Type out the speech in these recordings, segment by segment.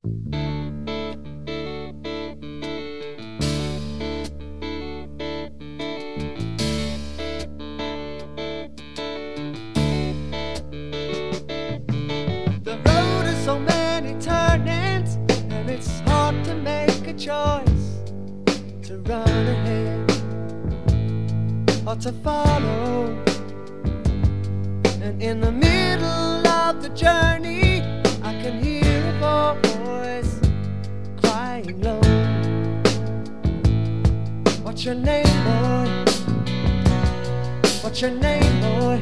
The road has so many turnings, and it's hard to make a choice, to run ahead or to follow. And in the middle of the journey, I can hear a voice crying low. What's your name, boy? What's your name, boy?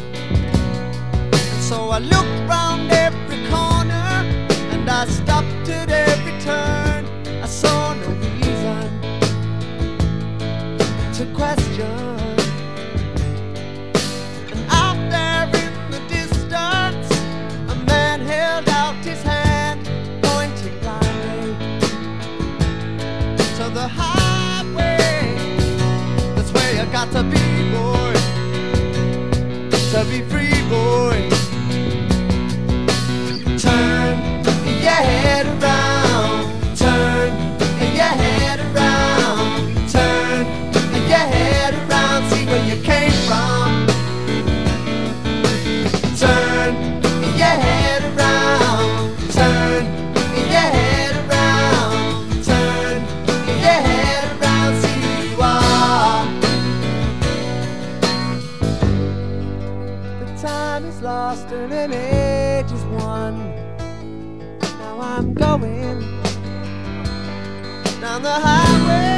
And so I looked round every corner, and I stopped at every turn. I saw no reason to question. And out there in the distance, a man held out his hand, pointing blindly to the highway. That's where you got to be, boy, to be free, boy. Turn your head around, turn your head around, turn your head around, see where you came from. Turn your head around, turn your head around, turn your head around, see who you are. The time is lost and an age is won. Now I'm going down the highway.